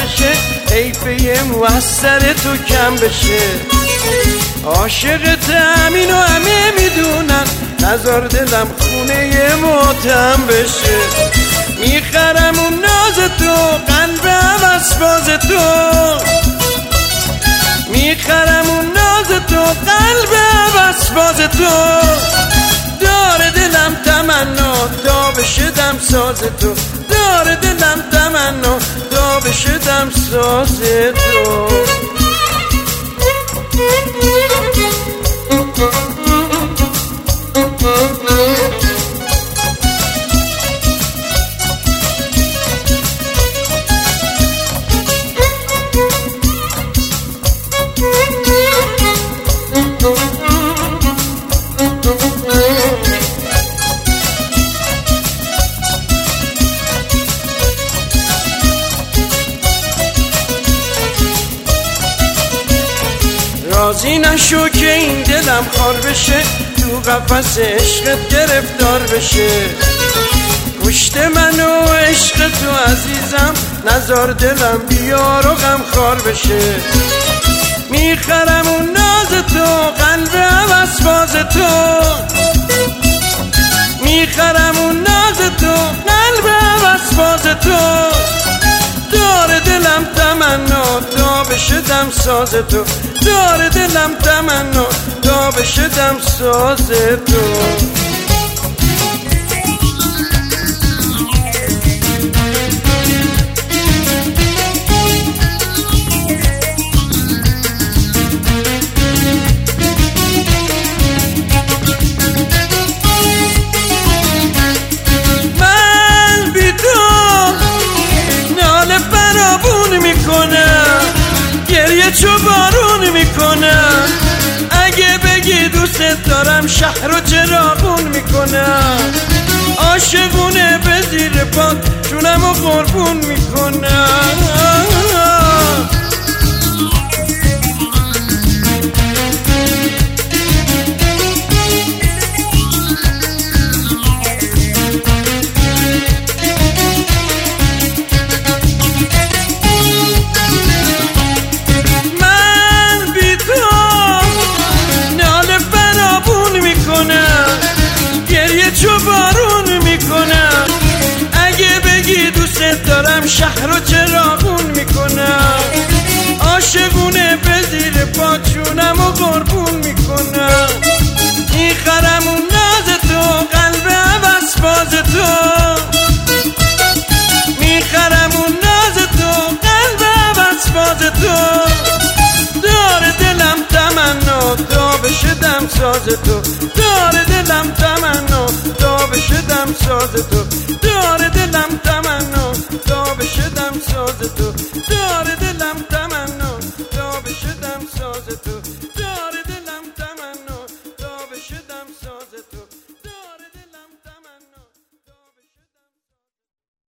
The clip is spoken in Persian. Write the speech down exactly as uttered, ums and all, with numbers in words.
بشه، حیفه مو از سر تو کم بشه. عاشقت همین و همه میدونن، نزار دلم خونه ماتم بشه. میخرم اون ناز تو، قلب عوض باز تو. میخرم اون ناز تو، قلب عوض باز تو. داره دلم تمنا تا بشه دم ساز تو. داره دلم تمنا تا بشه دم ساز تو. راضی نشو که این دلم خار بشه، تو قفس عشقت گرفتار بشه. کشت من و عشق تو عزیزم، نزار دلم بیار و غم خار بشه. میخرم اون ناز تو، قلب عوض باز تو. میخرم اون ناز تو، قلب عوض باز تو. داره دلم تمنا تا بشه دم ساز تو. داره دلم تمنا تا بشه دم ساز تو. من بی تو ناله فرابون میکنم، گریه چو بارون میکنم. اگه بگی دوست دارم شهر رو چراغون میکنم. عاشقونه به زیر پات جونم رو قربون میکنم. چو بارون میکنم. اگه بگی دوست دارم شهر رو چراغون میکنم. عاشقونه به زیر پاچونم و قربون میکنم. میخرم اون ناز تو، قلب عوض باز تو. میخرم اون ناز تو، قلب عوض باز تو. داره دلم تمنا تا بشه دم ساز تو. داره دلم تمنا تا بشه دم ساز تو. داره دلم تمنا تا بشه دم ساز تو. داره